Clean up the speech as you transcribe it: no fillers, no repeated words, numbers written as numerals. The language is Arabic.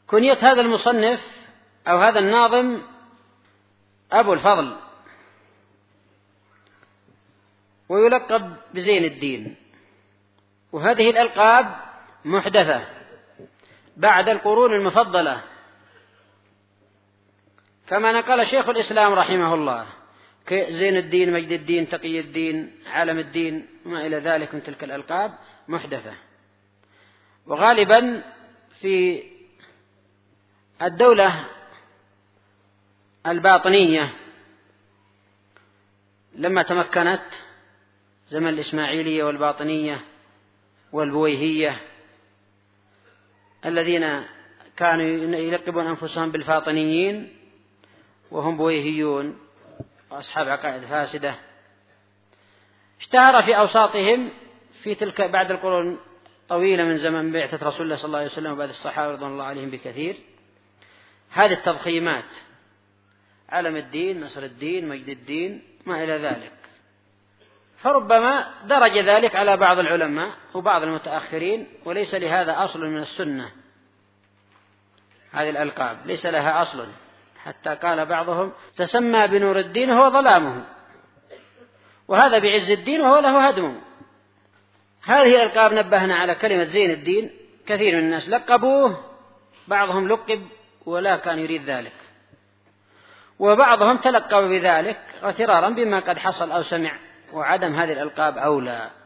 كنية هذا المصنف أو هذا الناظم أبو الفضل، ويلقب بزين الدين. وهذه الألقاب محدثة بعد القرون المفضلة، كما نقل شيخ الإسلام رحمه الله زين الدين، مجد الدين، تقي الدين، عالم الدين، ما إلى ذلك من تلك الألقاب محدثة. وغالبا في الدولة الباطنية لما تمكنت، زمن الإسماعيلية والباطنية والبويهية، الذين كانوا يلقبون أنفسهم بالفاطنيين وهم بويهيون وأصحاب عقائد فاسدة، اشتهر في أوساطهم في تلك بعد القرون طويلة من زمن بعثة رسول الله صلى الله عليه وسلم وبعد الصحابة رضوان الله عليهم بكثير هذه التضخيمات: علم الدين، نصر الدين، مجد الدين، ما إلى ذلك. فربما درج ذلك على بعض العلماء وبعض المتأخرين، وليس لهذا أصل من السنة. هذه الألقاب ليس لها أصل، حتى قال بعضهم: تسمى بنور الدين وهو ظلامه، وهذا بعز الدين وهو له هدمه. هذه الألقاب نبهنا على كلمة زين الدين، كثير من الناس لقبوه، بعضهم لقب ولا كان يريد ذلك، وبعضهم تلقب بذلك اغترارا بما قد حصل أو سمع، وعدم هذه الألقاب أولى.